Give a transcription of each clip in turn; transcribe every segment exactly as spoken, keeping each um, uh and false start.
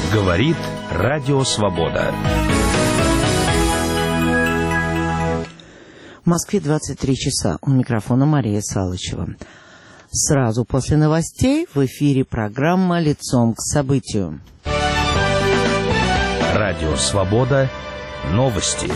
Говорит Радио Свобода. В Москве двадцать три часа. У микрофона Мария Салычева. Сразу после новостей в эфире программа «Лицом к событию». Радио Свобода. Новости.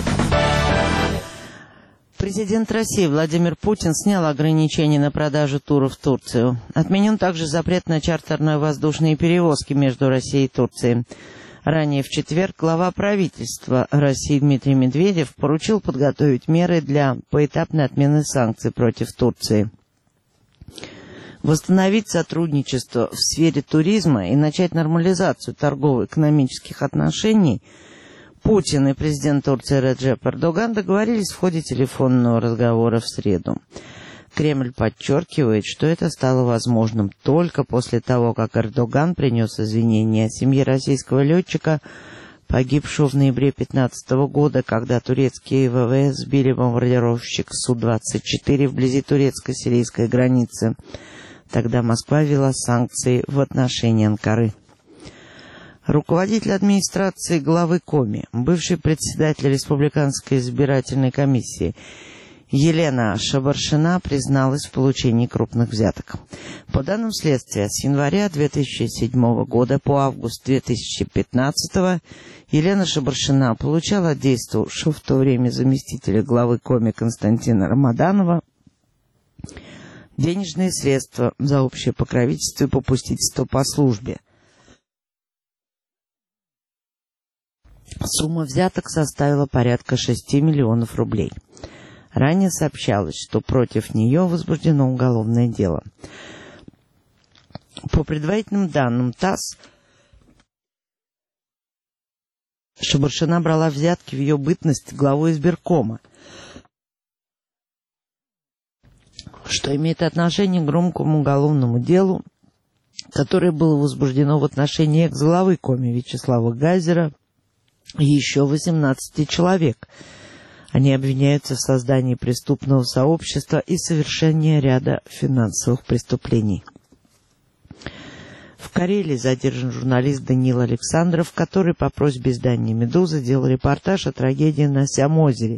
Президент России Владимир Путин снял ограничения на продажу туров в Турцию. Отменен также запрет на чартерные воздушные перевозки между Россией и Турцией. Ранее в четверг глава правительства России Дмитрий Медведев поручил подготовить меры для поэтапной отмены санкций против Турции. Восстановить сотрудничество в сфере туризма и начать нормализацию торгово-экономических отношений Путин и президент Турции Реджеп Эрдоган договорились в ходе телефонного разговора в среду. Кремль подчеркивает, что это стало возможным только после того, как Эрдоган принес извинения семье российского летчика, погибшего в ноябре две тысячи пятнадцатого года, когда турецкие ВВС сбили бомбардировщик Су двадцать четыре вблизи турецко-сирийской границы. Тогда Москва ввела санкции в отношении Анкары. Руководитель администрации главы Коми, бывший председатель Республиканской избирательной комиссии Елена Шабаршина призналась в получении крупных взяток. По данным следствия, с января две тысячи седьмого года по август две тысячи пятнадцатого Елена Шабаршина получала от действовавшего в то время заместителя главы Коми Константина Рамаданова денежные средства за общее покровительство и попустительство по службе. Сумма взяток составила порядка шести миллионов рублей. Ранее сообщалось, что против нее возбуждено уголовное дело. По предварительным данным ТАСС, Шабаршина брала взятки в ее бытность главой избиркома, что имеет отношение к громкому уголовному делу, которое было возбуждено в отношении экс-главы Коми Вячеслава Газера и еще восемнадцати человек. Они обвиняются в создании преступного сообщества и совершении ряда финансовых преступлений. В Карелии задержан журналист Даниил Александров, который по просьбе издания «Медуза» делал репортаж о трагедии на Сям-озере.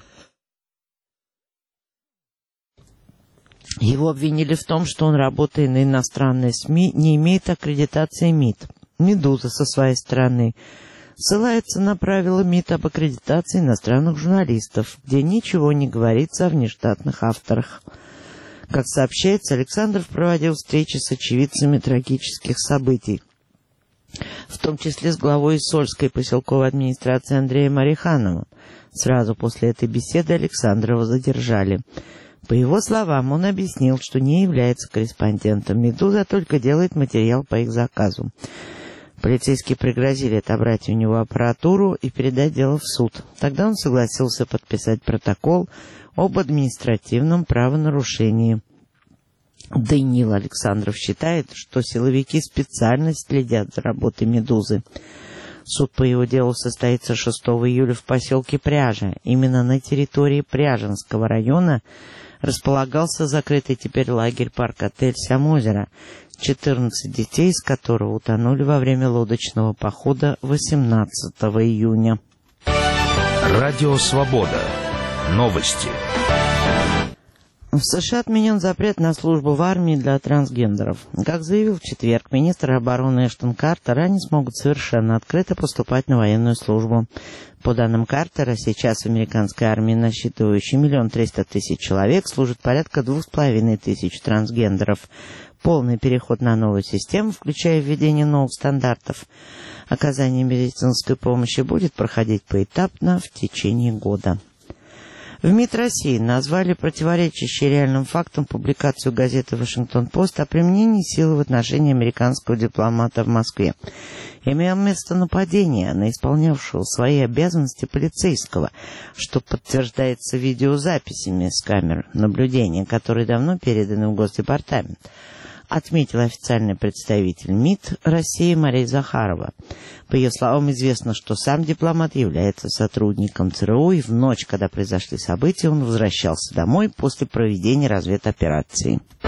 Его обвинили в том, что он, работая на иностранной СМИ, не имеет аккредитации МИД. «Медуза» со своей стороны ссылается на правила МИД об аккредитации иностранных журналистов, где ничего не говорится о внештатных авторах. Как сообщается, Александров проводил встречи с очевидцами трагических событий, в том числе с главой Сольской поселковой администрации Андреем Орехановым. Сразу после этой беседы Александрова задержали. По его словам, он объяснил, что не является корреспондентом «Медузы», а только делает материал по их заказу. Полицейские пригрозили отобрать у него аппаратуру и передать дело в суд. Тогда он согласился подписать протокол об административном правонарушении. Даниил Александров считает, что силовики специально следят за работой «Медузы». Суд по его делу состоится шестого июля в поселке Пряжа. Именно на территории Пряженского района располагался закрытый теперь лагерь-парк-отель «Сям-озеро», четырнадцать детей из которого утонули во время лодочного похода восемнадцатого июня. Радио Свобода. Новости. В США отменен запрет на службу в армии для трансгендеров. Как заявил в четверг министр обороны Эштон Картер, они смогут совершенно открыто поступать на военную службу. По данным Картера, сейчас в американской армии, насчитывающей миллион триста тысяч человек, служит порядка двух с половиной тысяч трансгендеров. Полный переход на новую систему, включая введение новых стандартов оказания медицинской помощи, будет проходить поэтапно в течение года. В МИД России назвали противоречащей реальным фактам публикацию газеты «Вашингтон-Пост» о применении силы в отношении американского дипломата в Москве. Имело место нападение на исполнявшего свои обязанности полицейского, что подтверждается видеозаписями с камер наблюдения, которые давно переданы в Госдепартамент, отметил официальный представитель МИД России Мария Захарова. По ее словам, известно, что сам дипломат является сотрудником ЦРУ, и в ночь, когда произошли события, он возвращался домой после проведения разведоперации.